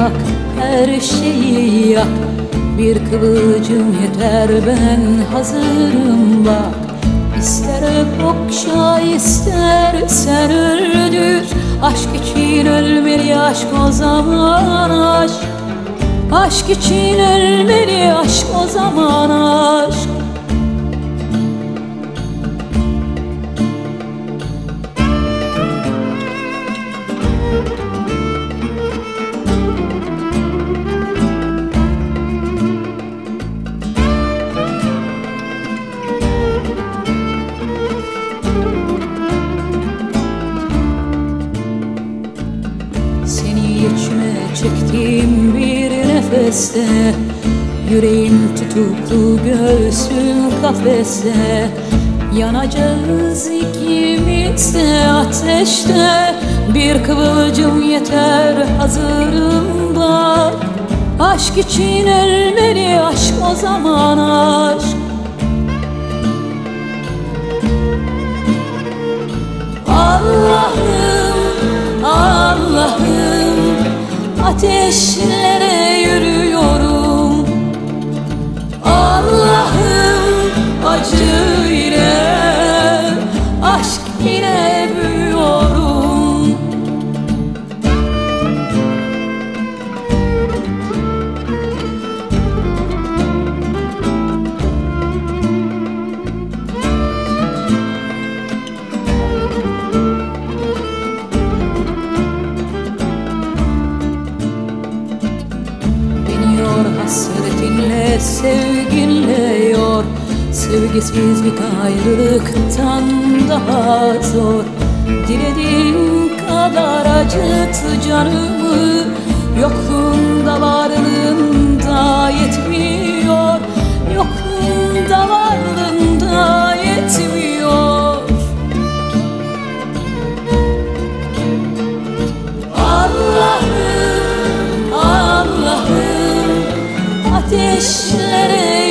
yak, her şeyi yak. Bir kıvılcım yeter, ben hazırım bak. İster öp okşa, istersen öldür. Aşk için ölmeli aşk, o zaman aşk. Aşk için ölmeli aşk, o zaman aşk. Seni içime çektiğim bir nefeste, yüreğim tutuklu, göğsüm kafeste. Yanacağız ikimiz de ateşte. Bir kıvılcım yeter, hazırım bak. Aşk için ölmeli aşk, o zaman aşk. Allah'ım, Allah'ım, ateşlere yürüyorum. Allah'ım, acı ile aşk ile büyüyorum. Hasretinle, sevginle yor. Sevgisizlik ayrılıktan daha zor. Dilediğin kadar acıt canımı, yokluğunda varlığında yetmiyor. Yokluğunda varlığında yetmiyor. Allah'ım, Allah'ım, ateşlere